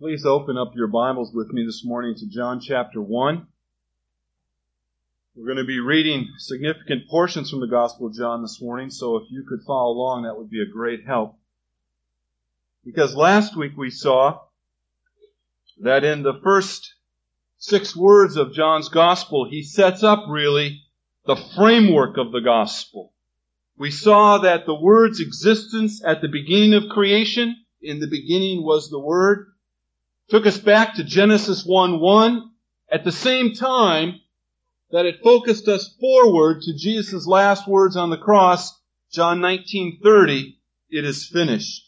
Please open up your Bibles with me this morning to John chapter 1. We're going to be reading significant portions from the Gospel of John this morning, so if you could follow along, that would be a great help. Because last week we saw that in the first 6 words of John's Gospel, he sets up really the framework of the Gospel. We saw that the Word's existence at the beginning of creation, in the beginning was the Word, took us back to Genesis 1:1 at the same time that it focused us forward to Jesus' last words on the cross, John 19:30, "It is finished."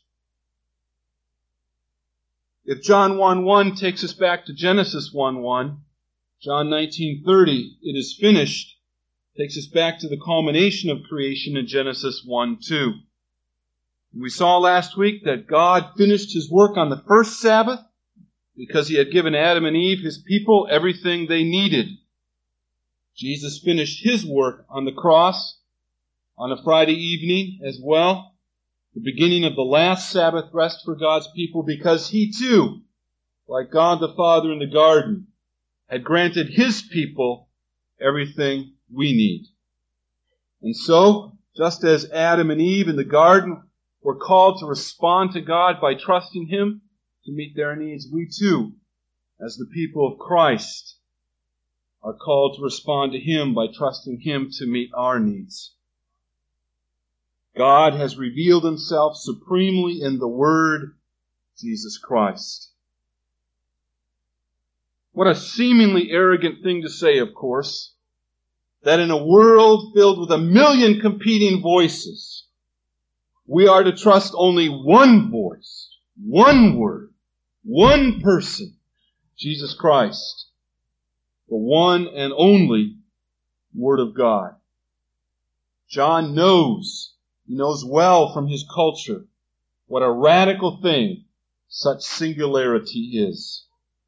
If John 1:1 takes us back to Genesis 1:1, John 19:30, "It is finished," takes us back to the culmination of creation in Genesis 1:2. We saw last week that God finished His work on the first Sabbath because He had given Adam and Eve, His people, everything they needed. Jesus finished His work on the cross on a Friday evening as well, the beginning of the last Sabbath rest for God's people, because He too, like God the Father in the garden, had granted His people everything we need. And so, just as Adam and Eve in the garden were called to respond to God by trusting Him to meet their needs, we too, as the people of Christ, are called to respond to Him by trusting Him to meet our needs. God has revealed Himself supremely in the Word, Jesus Christ. What a seemingly arrogant thing to say, of course, that in a world filled with 1,000,000 competing voices, we are to trust only one voice, one word, one person, Jesus Christ, the one and only Word of God. John knows, he knows well from his culture, what a radical thing such singularity is.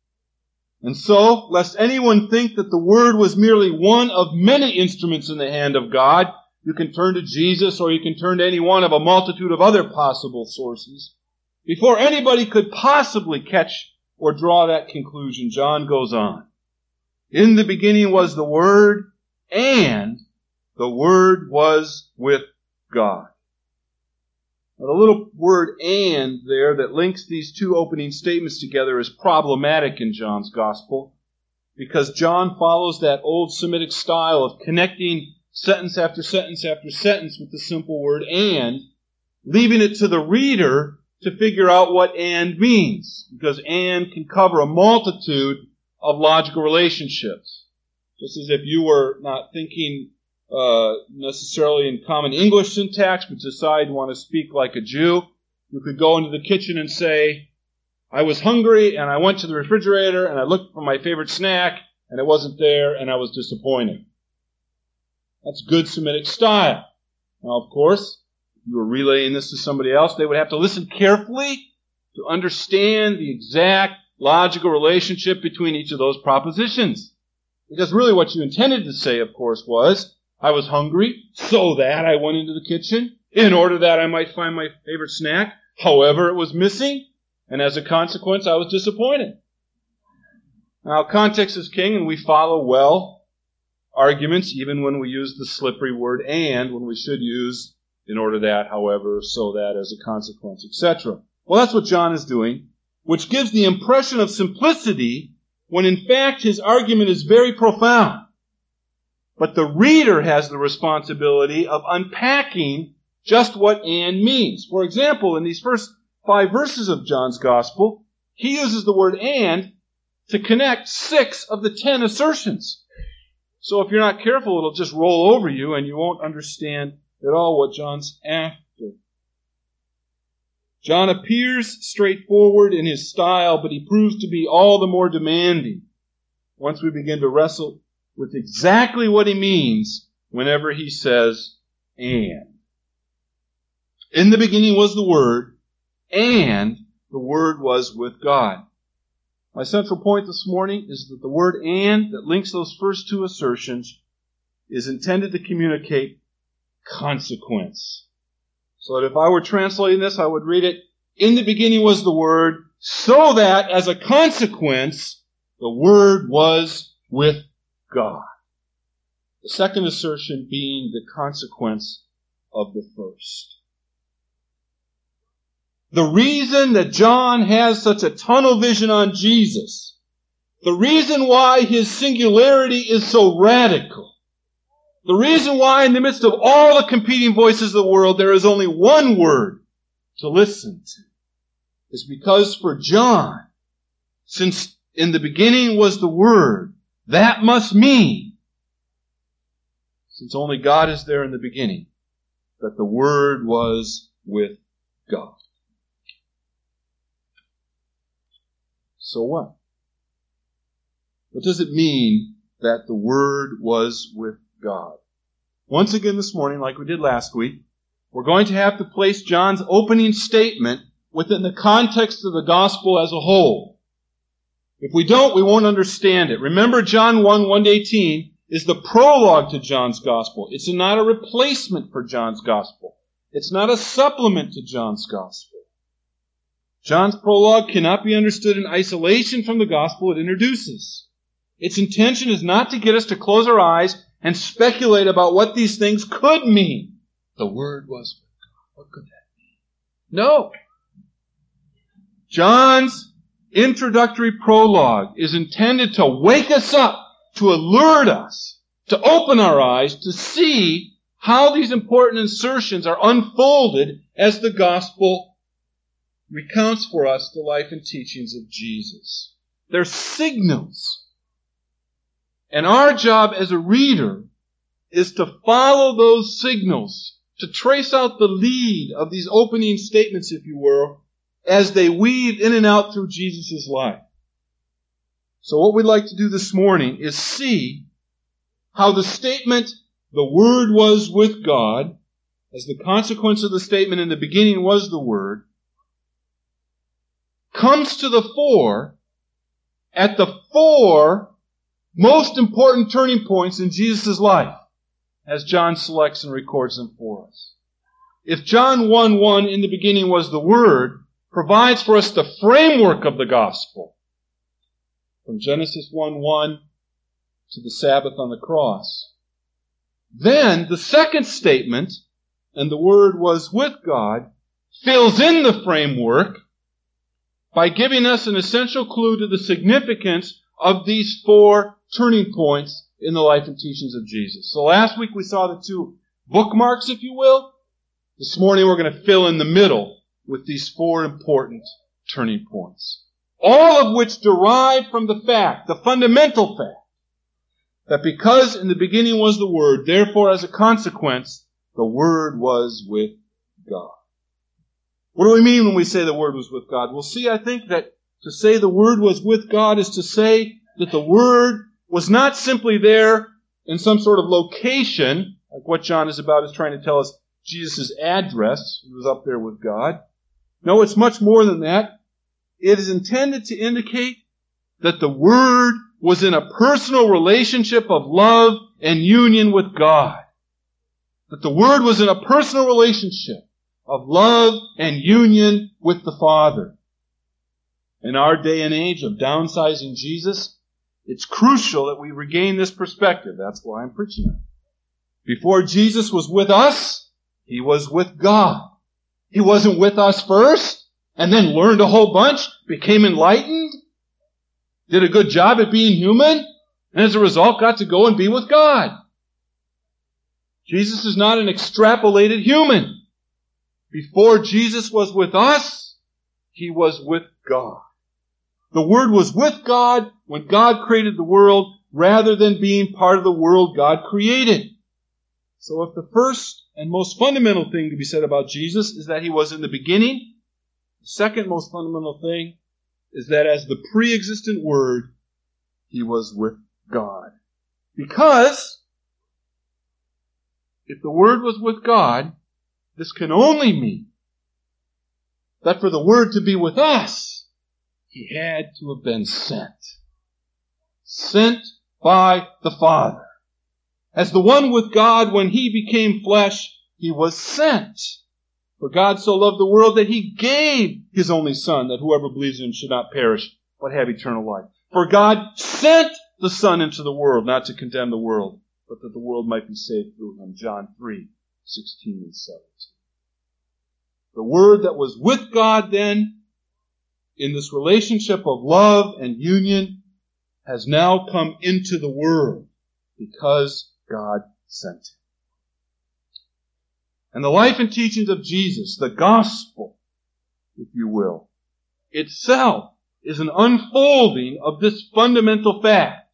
And so, lest anyone think that the Word was merely one of many instruments in the hand of God, you can turn to Jesus or you can turn to any one of a multitude of other possible sources. Before anybody could possibly catch or draw that conclusion, John goes on. In the beginning was the Word, and the Word was with God. Now, the little word "and" there that links these two opening statements together is problematic in John's Gospel, because John follows that old Semitic style of connecting sentence after sentence after sentence with the simple word "and," leaving it to the reader to figure out what "and" means, because "and" can cover a multitude of logical relationships. Just as if you were not thinking necessarily in common English syntax, but decide you want to speak like a Jew, you could go into the kitchen and say, "I was hungry and I went to the refrigerator and I looked for my favorite snack and it wasn't there and I was disappointed." That's good Semitic style. Now, of course, if you were relaying this to somebody else, they would have to listen carefully to understand the exact logical relationship between each of those propositions. Because really what you intended to say, of course, was, I was hungry, so that I went into the kitchen, in order that I might find my favorite snack. However, it was missing, and as a consequence, I was disappointed. Now, context is king, and we follow well arguments, even when we use the slippery word "and," when we should use in order that, however, so that, as a consequence, etc. Well, that's what John is doing, which gives the impression of simplicity when in fact his argument is very profound. But the reader has the responsibility of unpacking just what "and" means. For example, in these first 5 verses of John's Gospel, he uses the word "and" to connect 6 of the 10 assertions. So if you're not careful, it'll just roll over you and you won't understand at all what John's after. John appears straightforward in his style, but he proves to be all the more demanding once we begin to wrestle with exactly what he means whenever he says "and." In the beginning was the Word, and the Word was with God. My central point this morning is that the word "and" that links those first 2 assertions is intended to communicate consequence. So that if I were translating this, I would read it, "In the beginning was the Word, so that, as a consequence, the Word was with God. The second assertion being the consequence of the first. The reason that John has such a tunnel vision on Jesus, the reason why his singularity is so radical, the reason why in the midst of all the competing voices of the world there is only one word to listen to, is because for John, since in the beginning was the Word, that must mean, since only God is there in the beginning, that the Word was with God. So what? What does it mean that the Word was with God? Once again this morning, like we did last week, we're going to have to place John's opening statement within the context of the gospel as a whole. If we don't, we won't understand it. Remember, John 1:1-18 is the prologue to John's gospel. It's not a replacement for John's gospel. It's not a supplement to John's gospel. John's prologue cannot be understood in isolation from the gospel it introduces. Its intention is not to get us to close our eyes and speculate about what these things could mean. The Word was with God. What could that mean? No. John's introductory prologue is intended to wake us up, to alert us, to open our eyes, to see how these important insertions are unfolded as the gospel recounts for us the life and teachings of Jesus. They're signals. And our job as a reader is to follow those signals, to trace out the lead of these opening statements, if you will, as they weave in and out through Jesus' life. So what we'd like to do this morning is see how the statement, the Word was with God, as the consequence of the statement in the beginning was the Word, comes to the fore at the four most important turning points in Jesus' life, as John selects and records them for us. If John 1:1, in the beginning was the Word, provides for us the framework of the gospel, from Genesis 1:1 to the Sabbath on the cross, then the second statement, and the Word was with God, fills in the framework by giving us an essential clue to the significance of these four turning points in the life and teachings of Jesus. So last week we saw the two bookmarks, if you will. This morning we're going to fill in the middle with these four important turning points. All of which derive from the fact, the fundamental fact, that because in the beginning was the Word, therefore as a consequence, the Word was with God. What do we mean when we say the Word was with God? Well, see, I think that to say the Word was with God is to say that the Word was not simply there in some sort of location, like what John is about is trying to tell us Jesus' address. He was up there with God. No, it's much more than that. It is intended to indicate that the Word was in a personal relationship of love and union with God. That the Word was in a personal relationship of love and union with the Father. In our day and age of downsizing Jesus, it's crucial that we regain this perspective. That's why I'm preaching it. Before Jesus was with us, He was with God. He wasn't with us first, and then learned a whole bunch, became enlightened, did a good job at being human, and as a result got to go and be with God. Jesus is not an extrapolated human. Before Jesus was with us, He was with God. The Word was with God when God created the world, rather than being part of the world God created. So if the first and most fundamental thing to be said about Jesus is that He was in the beginning, the second most fundamental thing is that as the pre-existent Word, He was with God. Because if the Word was with God, this can only mean that for the Word to be with us, He had to have been sent. Sent by the Father. As the one with God, when He became flesh, He was sent. For God so loved the world that He gave His only Son, that whoever believes in Him should not perish, but have eternal life. For God sent the Son into the world, not to condemn the world, but that the world might be saved through Him. John 3:16 and 17. The Word that was with God then, in this relationship of love and union, has now come into the world because God sent Him. And the life and teachings of Jesus, the gospel, if you will, itself is an unfolding of this fundamental fact.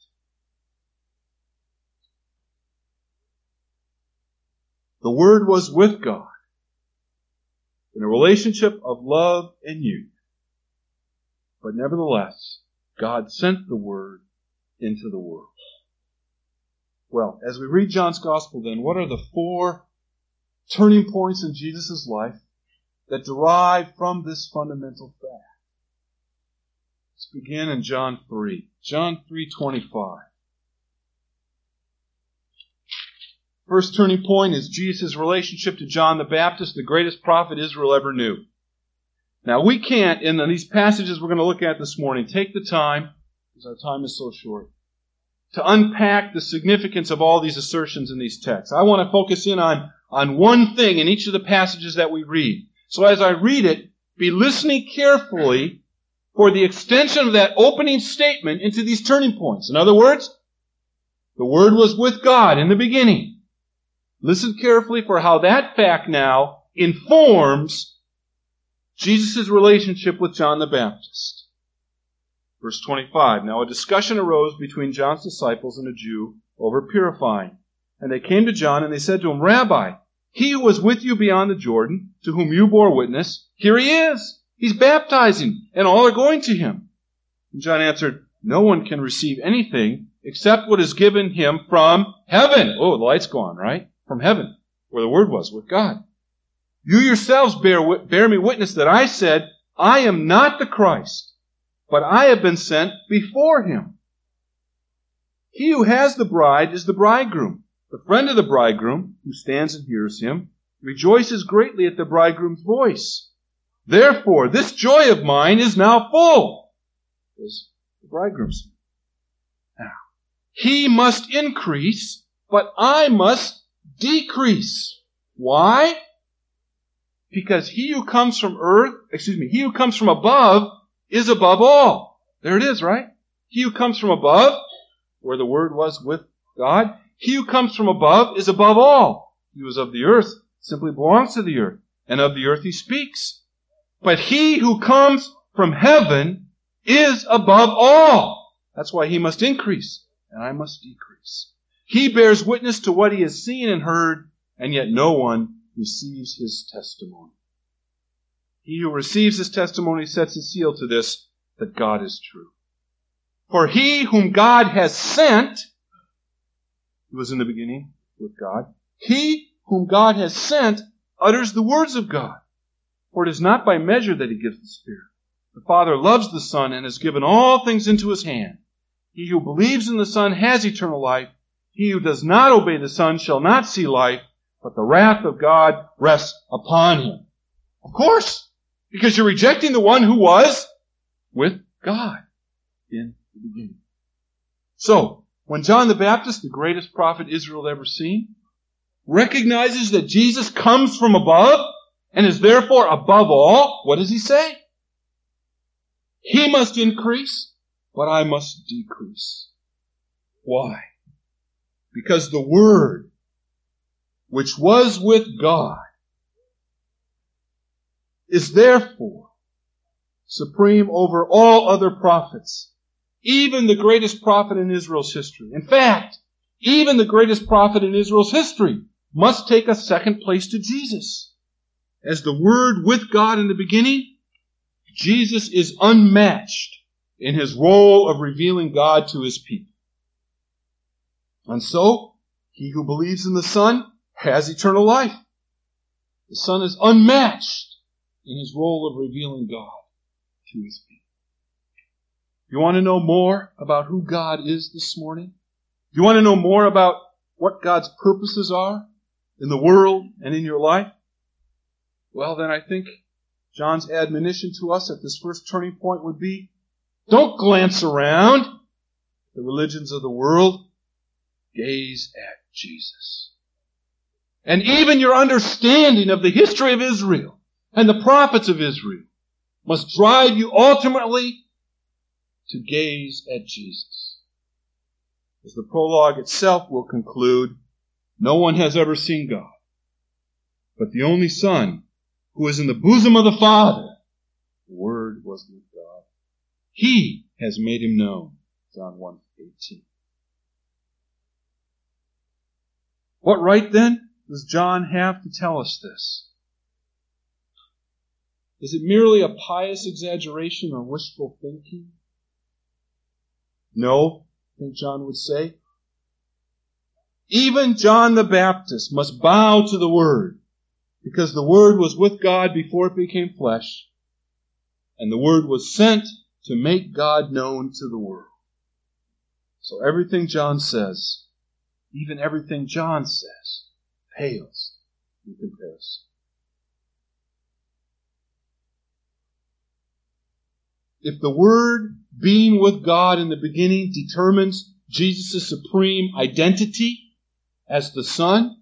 The Word was with God in a relationship of love and union. But nevertheless, God sent the Word into the world. Well, as we read John's Gospel then, what are the 4 turning points in Jesus' life that derive from this fundamental fact? Let's begin in John 3. John 3:25. First turning point is Jesus' relationship to John the Baptist, the greatest prophet Israel ever knew. Now we can't, in these passages we're going to look at this morning, take the time, because our time is so short, to unpack the significance of all these assertions in these texts. I want to focus in on one thing in each of the passages that we read. So as I read it, be listening carefully for the extension of that opening statement into these turning points. In other words, the Word was with God in the beginning. Listen carefully for how that fact now informs Jesus' relationship with John the Baptist. Verse 25, Now a discussion arose between John's disciples and a Jew over purifying. And they came to John and they said to him, Rabbi, he who was with you beyond the Jordan, to whom you bore witness, here he is. He's baptizing, and all are going to him. And John answered, No one can receive anything except what is given him from heaven. Oh, the light's gone, right? From heaven, where the Word was, with God. You yourselves bear me witness that I said, I am not the Christ, but I have been sent before him. He who has the bride is the bridegroom. The friend of the bridegroom, who stands and hears him, rejoices greatly at the bridegroom's voice. Therefore, this joy of mine is now full. As the bridegroom said. Now, he must increase, but I must decrease. Why? Because he who comes from above is above all. There it is, right? He who comes from above, where the Word was with God, he who comes from above is above all. He who is of the earth simply belongs to the earth, and of the earth he speaks. But he who comes from heaven is above all. That's why he must increase, and I must decrease. He bears witness to what he has seen and heard, and yet no one receives his testimony. He who receives his testimony sets his seal to this, that God is true. For he whom God has sent, who was in the beginning with God, he whom God has sent utters the words of God. For it is not by measure that he gives the Spirit. The Father loves the Son and has given all things into his hand. He who believes in the Son has eternal life. He who does not obey the Son shall not see life, but the wrath of God rests upon him. Of course, because you're rejecting the one who was with God in the beginning. So, when John the Baptist, the greatest prophet Israel had ever seen, recognizes that Jesus comes from above and is therefore above all, what does he say? He must increase, but I must decrease. Why? Because the Word, which was with God, is therefore supreme over all other prophets, even the greatest prophet in Israel's history. In fact, even the greatest prophet in Israel's history must take a second place to Jesus. As the Word with God in the beginning, Jesus is unmatched in his role of revealing God to his people. And so, he who believes in the Son has eternal life. The Son is unmatched in his role of revealing God to his people. You want to know more about who God is this morning? You want to know more about what God's purposes are in the world and in your life? Well, then I think John's admonition to us at this first turning point would be, don't glance around the religions of the world. Gaze at Jesus. And even your understanding of the history of Israel and the prophets of Israel must drive you ultimately to gaze at Jesus. As the prologue itself will conclude, no one has ever seen God, but the only Son, who is in the bosom of the Father. The Word was with God. He has made him known. John 1:18. What right then does John have to tell us this? Is it merely a pious exaggeration or wishful thinking? No, I think John would say. Even John the Baptist must bow to the Word, because the Word was with God before it became flesh, and the Word was sent to make God known to the world. So everything John says, even everything John says, pales in comparison. If the Word being with God in the beginning determines Jesus' supreme identity as the Son,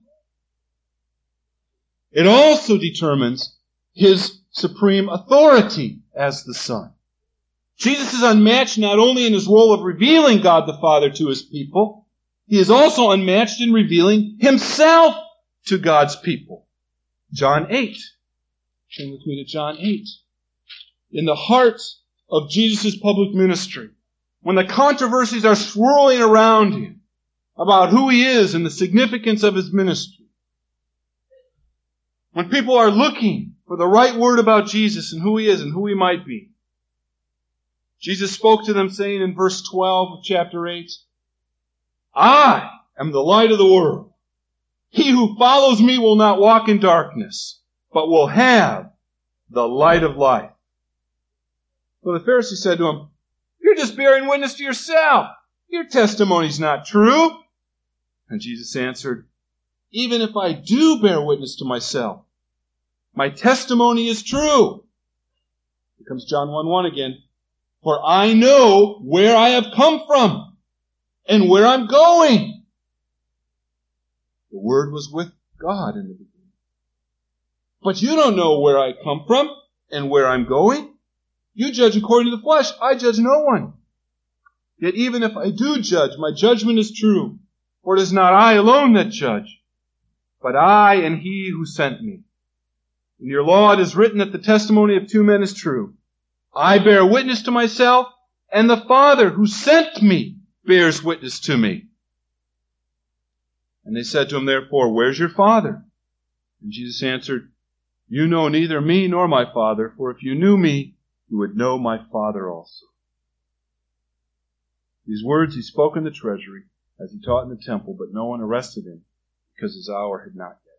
it also determines his supreme authority as the Son. Jesus is unmatched not only in his role of revealing God the Father to his people, he is also unmatched in revealing himself to God's people. John 8. Turn with me to John 8. In the heart of Jesus' public ministry, when the controversies are swirling around him about who he is and the significance of his ministry, when people are looking for the right word about Jesus and who he is and who he might be, Jesus spoke to them saying in verse 12 of chapter 8, I am the light of the world. He who follows me will not walk in darkness, but will have the light of life. Well, the Pharisee said to him, you're just bearing witness to yourself. Your testimony's not true. And Jesus answered, even if I do bear witness to myself, my testimony is true. Here comes John 1:1 again. For I know where I have come from and where I'm going. The Word was with God in the beginning. But you don't know where I come from and where I'm going. You judge according to the flesh. I judge no one. Yet even if I do judge, my judgment is true. For it is not I alone that judge, but I and he who sent me. In your law it is written that the testimony of two men is true. I bear witness to myself, and the Father who sent me bears witness to me. And they said to him, therefore, where's your Father? And Jesus answered, you know neither me nor my Father, for if you knew me, you would know my Father also. These words he spoke in the treasury, as he taught in the temple, but no one arrested him, because his hour had not yet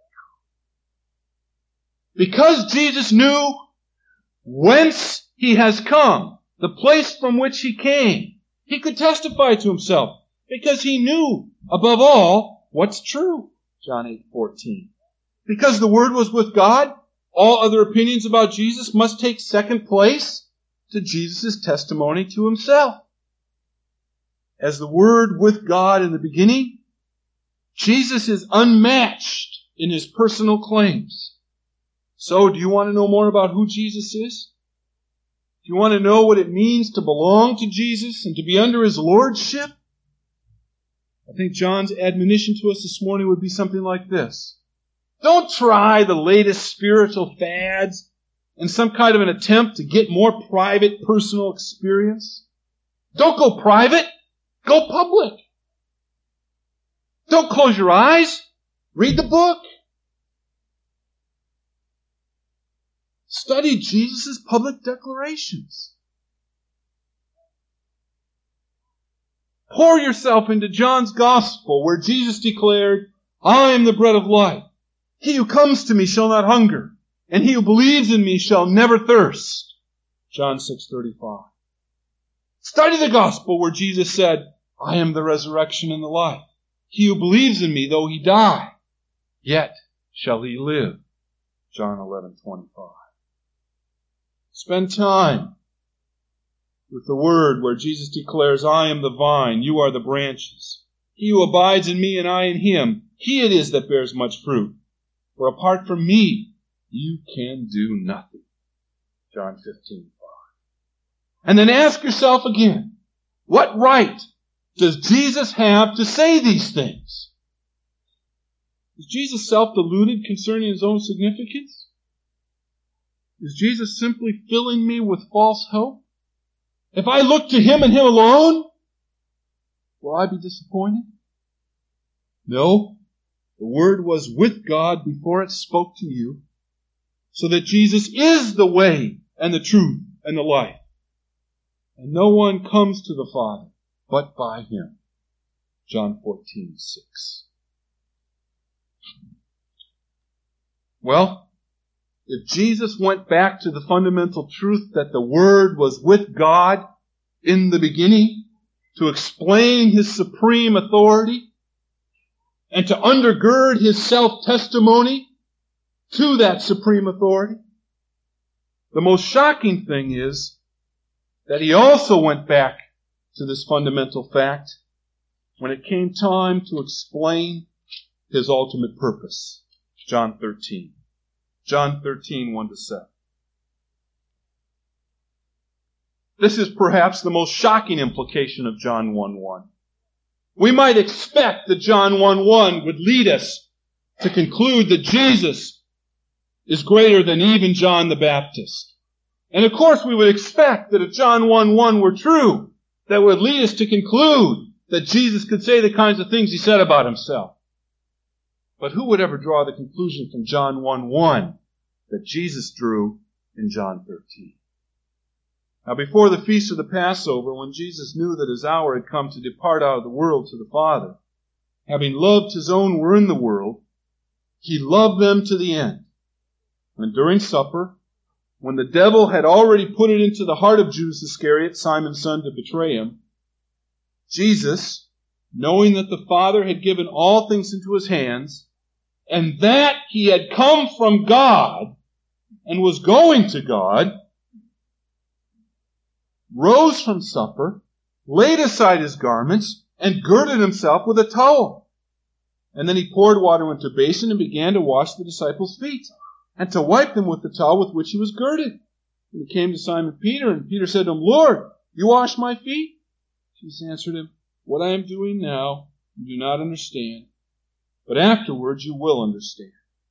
come. Because Jesus knew whence he has come, the place from which he came, he could testify to himself, because he knew, above all, what's true. John 8:14. Because the Word was with God, all other opinions about Jesus must take second place to Jesus' testimony to himself. As the Word with God in the beginning, Jesus is unmatched in his personal claims. So, do you want to know more about who Jesus is? Do you want to know what it means to belong to Jesus and to be under his lordship? I think John's admonition to us this morning would be something like this. Don't try the latest spiritual fads in some kind of an attempt to get more private personal experience. Don't go private. Go public. Don't close your eyes. Read the book. Study Jesus' public declarations. Pour yourself into John's Gospel, where Jesus declared, I am the bread of life. He who comes to me shall not hunger, and he who believes in me shall never thirst. John 6:35. Study the Gospel where Jesus said, I am the resurrection and the life. He who believes in me, though he die, yet shall he live. John 11:25. Spend time with the Word where Jesus declares, I am the vine, you are the branches. He who abides in me and I in him, he it is that bears much fruit. For apart from me, you can do nothing. John 15:5. And then ask yourself again, what right does Jesus have to say these things? Is Jesus self-deluded concerning his own significance? Is Jesus simply filling me with false hope? If I look to him and him alone, will I be disappointed? No. The Word was with God before it spoke to you, so that Jesus is the way and the truth and the life. And no one comes to the Father but by him. John 14:6. Well, if Jesus went back to the fundamental truth that the Word was with God in the beginning to explain his supreme authority and to undergird his self-testimony to that supreme authority, the most shocking thing is that he also went back to this fundamental fact when it came time to explain his ultimate purpose. John 13. John 13, 1-7. This is perhaps the most shocking implication of John 1:1. We might expect that John 1:1 would lead us to conclude that Jesus is greater than even John the Baptist. And of course we would expect that if John 1:1 were true, that would lead us to conclude that Jesus could say the kinds of things he said about himself. But who would ever draw the conclusion from John 1:1 that Jesus drew in John 13? Now before the feast of the Passover, when Jesus knew that his hour had come to depart out of the world to the Father, having loved his own who were in the world, he loved them to the end. And during supper, when the devil had already put it into the heart of Judas Iscariot, Simon's son, to betray him, Jesus, knowing that the Father had given all things into his hands, and that he had come from God and was going to God, rose from supper, laid aside his garments, and girded himself with a towel. And then he poured water into a basin and began to wash the disciples' feet, and to wipe them with the towel with which he was girded. And he came to Simon Peter, and Peter said to him, Lord, you wash my feet? Jesus answered him, what I am doing now you do not understand, but afterwards you will understand.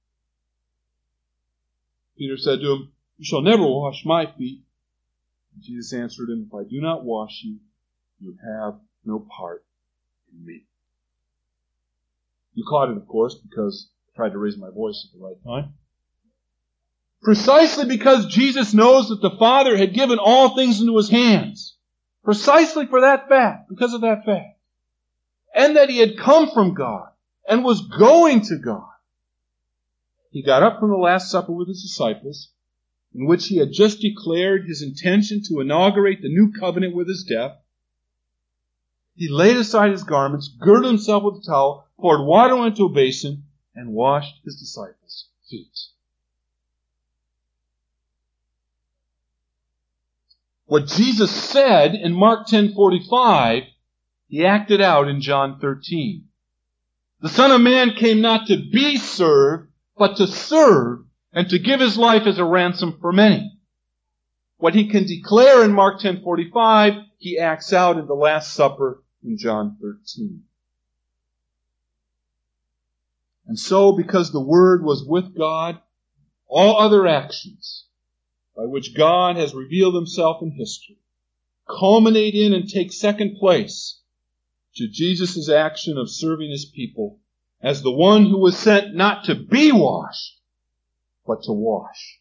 Peter said to him, you shall never wash my feet. And Jesus answered him, if I do not wash you, you have no part in me. You caught it, of course, because I tried to raise my voice at the right time. Precisely because Jesus knows that the Father had given all things into his hands. Precisely for that fact, because of that fact. And that he had come from God and was going to God. He got up from the Last Supper with his disciples, in which he had just declared his intention to inaugurate the new covenant with his death. He laid aside his garments, girded himself with a towel, poured water into a basin, and washed his disciples' feet. What Jesus said in Mark 10:45, he acted out in John 13. The Son of Man came not to be served, but to serve, and to give his life as a ransom for many. What he can declare in Mark 10:45, he acts out in the Last Supper in John 13. And so, because the Word was with God, all other actions by which God has revealed himself in history culminate in and take second place to Jesus' action of serving his people as the one who was sent not to be washed, but to wash.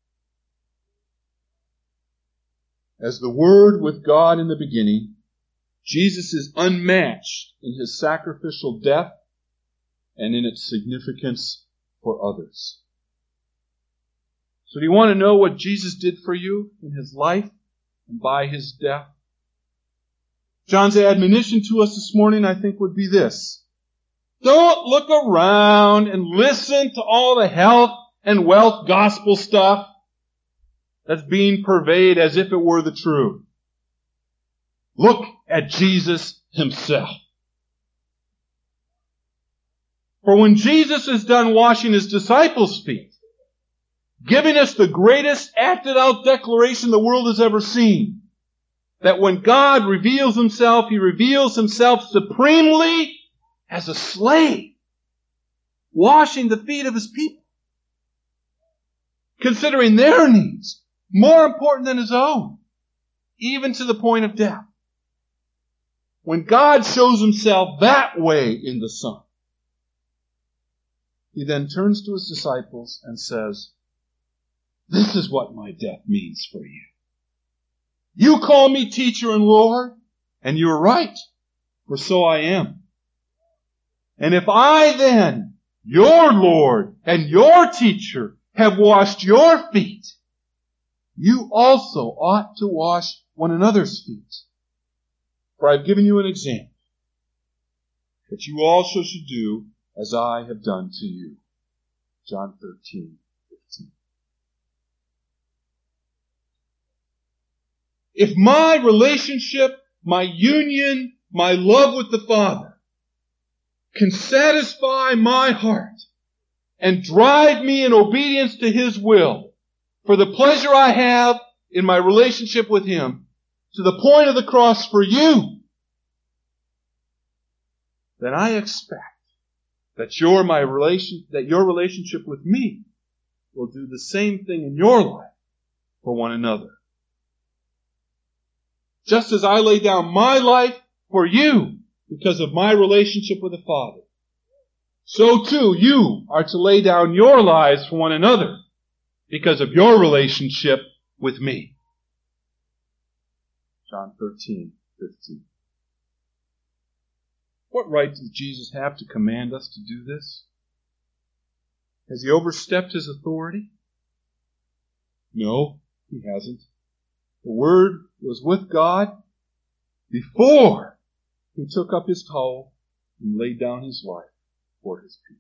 As the Word with God in the beginning, Jesus is unmatched in his sacrificial death and in its significance for others. So do you want to know what Jesus did for you in his life and by his death? John's admonition to us this morning, I think, would be this. Don't look around and listen to all the health and wealth gospel stuff that's being purveyed as if it were the truth. Look at Jesus himself. For when Jesus is done washing his disciples' feet, giving us the greatest acted out declaration the world has ever seen, that when God reveals himself, he reveals himself supremely as a slave, washing the feet of his people, considering their needs more important than his own, even to the point of death. When God shows himself that way in the Son, he then turns to his disciples and says, "This is what my death means for you. You call me teacher and Lord, and you're right, for so I am. And if I then, your Lord and your teacher, have washed your feet, you also ought to wash one another's feet. For I've given you an example, that you also should do as I have done to you." John 13:15. If my relationship, my union, my love with the Father can satisfy my heart and drive me in obedience to his will for the pleasure I have in my relationship with him to the point of the cross for you, then I expect that your relationship with me will do the same thing in your life for one another. Just as I lay down my life for you because of my relationship with the Father, so too you are to lay down your lives for one another because of your relationship with me. John 13:15. What right does Jesus have to command us to do this? Has he overstepped his authority? No, he hasn't. The Word was with God before he took up his towel and laid down his life for his people.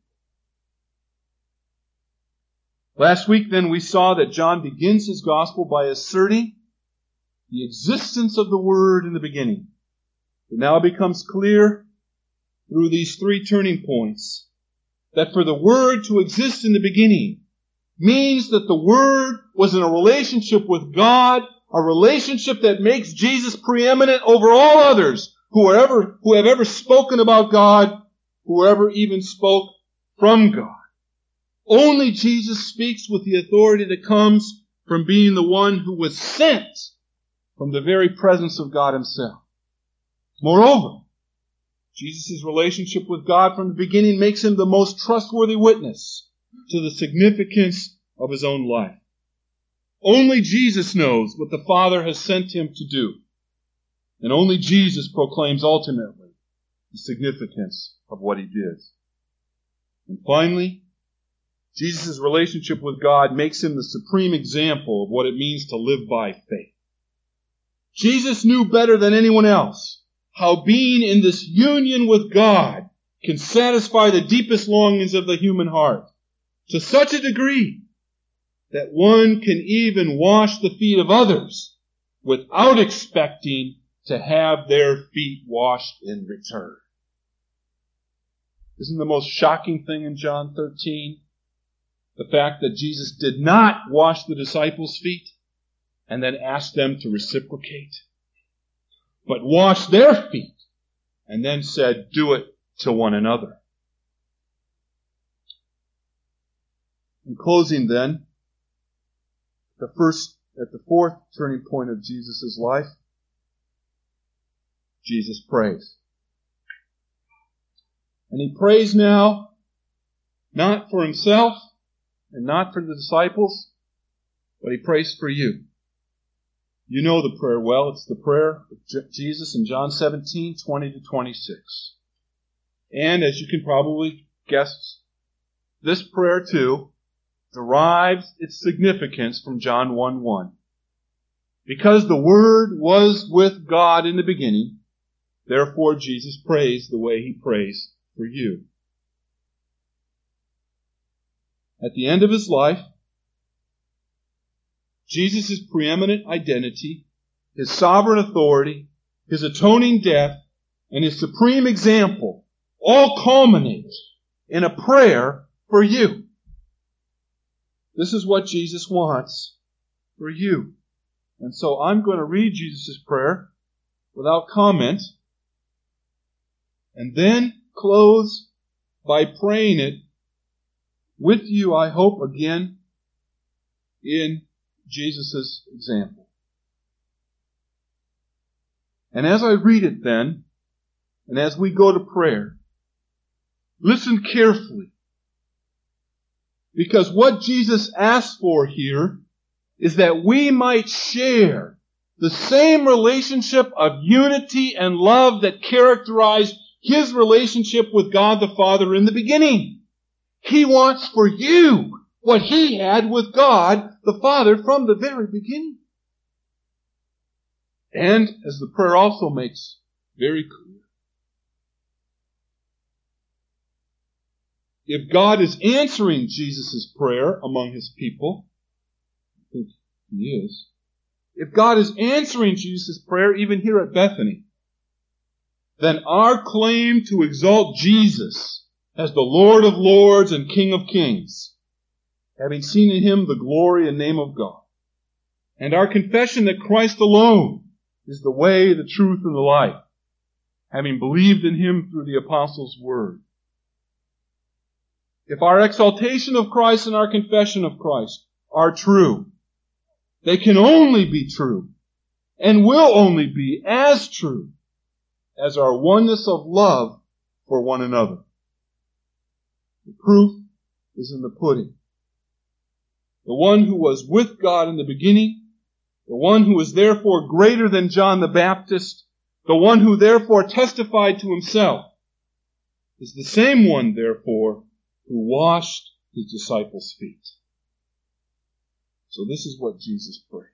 Last week then we saw that John begins his gospel by asserting the existence of the Word in the beginning. It now becomes clear through these three turning points that for the Word to exist in the beginning means that the Word was in a relationship with God, a relationship that makes Jesus preeminent over all others who have ever spoken about God, whoever even spoke from God. Only Jesus speaks with the authority that comes from being the one who was sent from the very presence of God himself. Moreover, Jesus' relationship with God from the beginning makes him the most trustworthy witness to the significance of his own life. Only Jesus knows what the Father has sent him to do. And only Jesus proclaims ultimately the significance of what he did. And finally, Jesus' relationship with God makes him the supreme example of what it means to live by faith. Jesus knew better than anyone else how being in this union with God can satisfy the deepest longings of the human heart to such a degree that one can even wash the feet of others without expecting to have their feet washed in return. Isn't the most shocking thing in John 13 the fact that Jesus did not wash the disciples' feet and then ask them to reciprocate, but washed their feet and then said, "Do it to one another." In closing then, at the fourth turning point of Jesus' life, Jesus prays. And he prays now, not for himself and not for the disciples, but he prays for you. You know the prayer well. It's the prayer of Jesus in John 17:20-26. And as you can probably guess, this prayer too derives its significance from John 1:1. Because the Word was with God in the beginning, therefore Jesus prays the way he prays for you. at the end of his life, Jesus' preeminent identity, his sovereign authority, his atoning death, and his supreme example all culminate in a prayer for you. This is what Jesus wants for you. And so I'm going to read Jesus' prayer without comment, and then close by praying it with you, I hope, again, in Jesus' example. And as I read it then, and as we go to prayer, listen carefully. Because what Jesus asks for here is that we might share the same relationship of unity and love that characterized his relationship with God the Father in the beginning. He wants for you what he had with God the Father from the very beginning. And, as the prayer also makes very clear, if God is answering Jesus' prayer among his people, I think he is, if God is answering Jesus' prayer even here at Bethany, then our claim to exalt Jesus as the Lord of Lords and King of Kings, having seen in him the glory and name of God, and our confession that Christ alone is the way, the truth, and the life, having believed in him through the apostles' word. If our exaltation of Christ and our confession of Christ are true, they can only be true, and will only be as true as our oneness of love for one another. The proof is in the pudding. The one who was with God in the beginning, the one who is therefore greater than John the Baptist, the one who therefore testified to himself, is the same one, therefore, who washed his disciples' feet. So this is what Jesus prayed.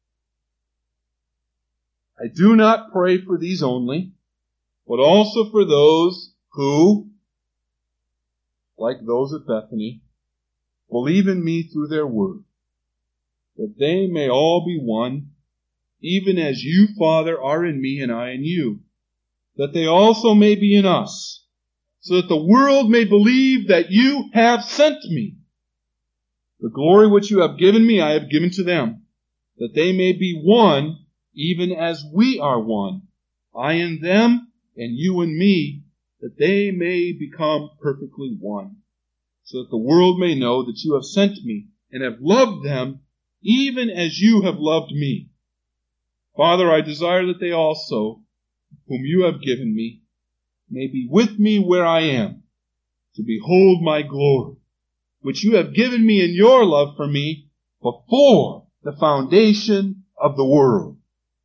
I do not pray for these only, but also for those who, like those at Bethany, believe in me through their word, that they may all be one, even as you, Father, are in me and I in you, that they also may be in us, so that the world may believe that you have sent me. The glory which you have given me I have given to them, that they may be one, even as we are one, I in them and you in me, that they may become perfectly one, so that the world may know that you have sent me and have loved them even as you have loved me. Father, I desire that they also, whom you have given me, may be with me where I am, to behold my glory, which you have given me in your love for me before the foundation of the world.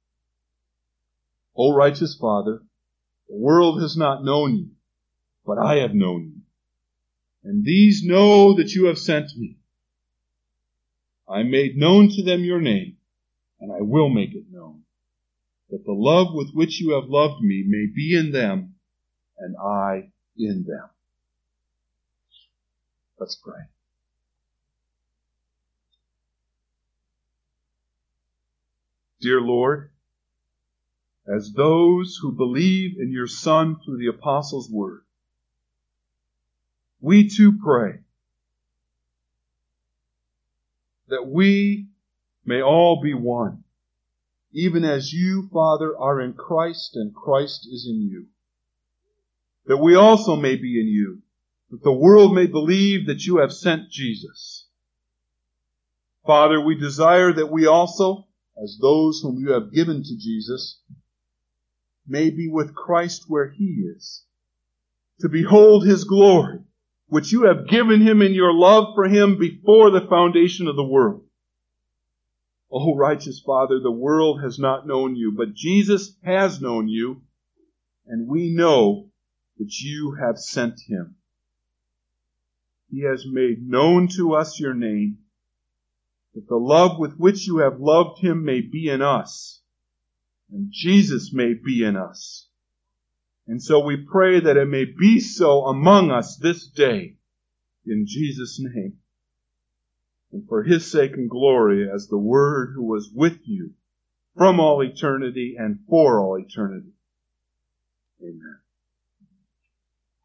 O righteous Father, the world has not known you, but I have known you. And these know that you have sent me. I made known to them your name, and I will make it known, that the love with which you have loved me may be in them, and I in them. Let's pray. Dear Lord, as those who believe in your Son through the apostles' word, we too pray that we may all be one, even as you, Father, are in Christ and Christ is in you. That we also may be in you, that the world may believe that you have sent Jesus. Father, we desire that we also, as those whom you have given to Jesus, may be with Christ where he is, to behold his glory, which you have given him in your love for him before the foundation of the world. O righteous Father, the world has not known you, but Jesus has known you, and we know that you have sent him. He has made known to us your name, that the love with which you have loved him may be in us, and Jesus may be in us. And so we pray that it may be so among us this day. In Jesus' name, and for His sake and glory as the Word who was with you from all eternity and for all eternity. Amen.